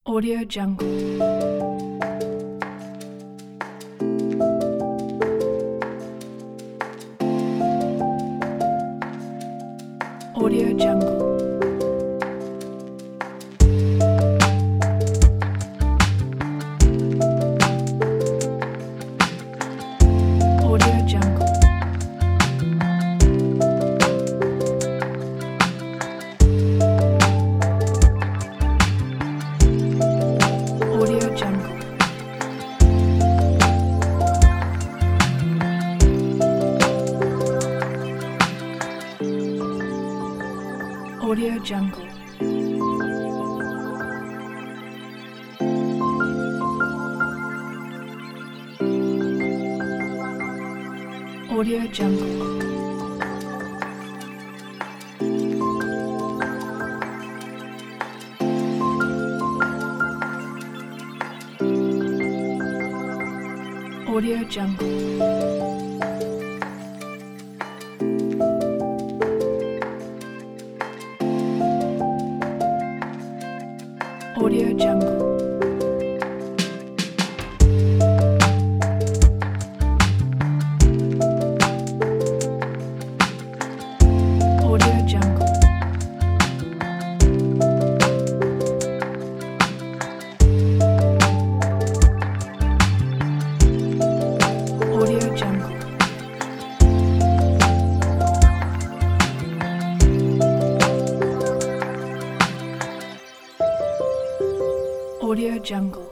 Audio Jungle. Audio Jungle. Audio Jungle. Audio Jungle. Audio Jungle. Audio Jungle. Audio Jungle. Audio Jungle. Audio Jungle. Audio Jungle. Audio Jungle.